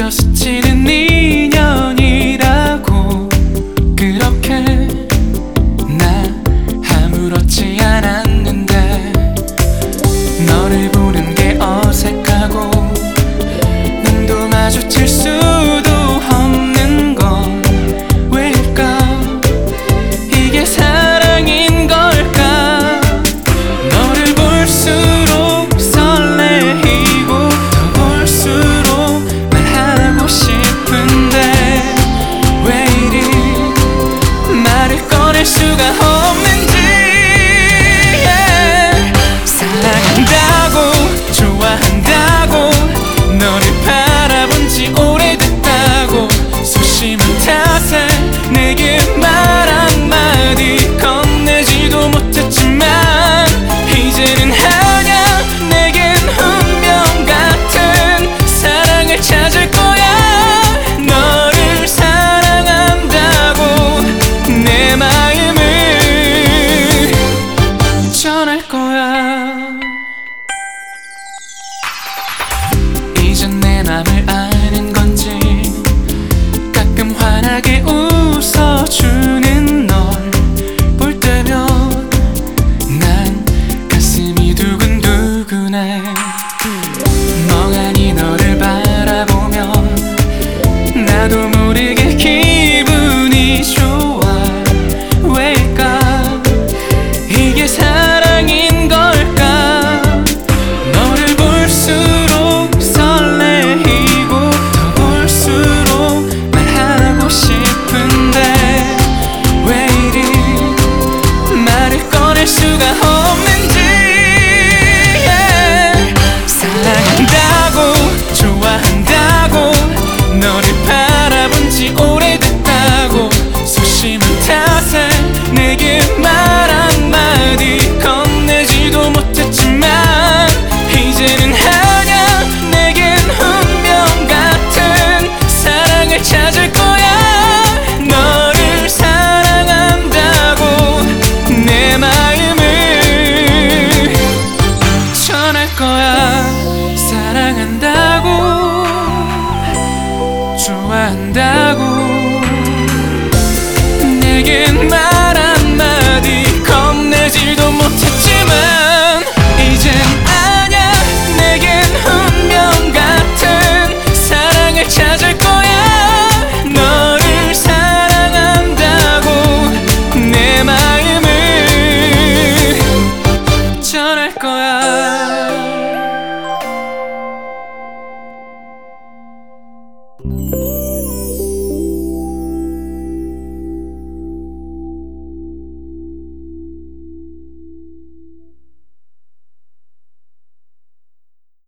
그저 스치는 인연이라고 그렇게 나 아무렇지 않았는데 너를 보는 게 어색하고 눈도 마주칠 수도 없는 건 왜일까? 이게 사랑인 걸까? 너를 볼수록 설레이고 더 볼수록 말하고 싶은데 왜 이리 말을 꺼낼 수가 없는지. 사랑한다고 좋아한다고 너를 바라본 지 오래됐다고 소심한 탓에 내게 말 한마디 건네지도 못했지만 이제는 아냐 내겐 운명 같은 사랑을 찾을 거야. 너를 사랑한다고 내 마음을 전할 거야. 이젠 내 맘을 아는 건지 가끔 환하게 웃어주는 널 볼 때면 난 가슴이 두근두근해. 멍하니 너를 바라보면 나도 모르게 기분이 좋아. 왜일까? 이게 사랑인 걸까? 너를 볼수록 설레이고 더 볼수록 말하고 싶은데 왜 이리 말을 꺼낼 수가 없는지. 사랑한다고 좋아한다고 너를 바라본 지 오래됐다고 소심한 탓에 내게 말 한마디 건네지도 못했지만 이제는 아냐 내겐 운명 같은 사랑을 찾을 거야. 너를 사랑한다고 내 마음을 전할 거야. 사랑한다고 좋아한다고 내겐 말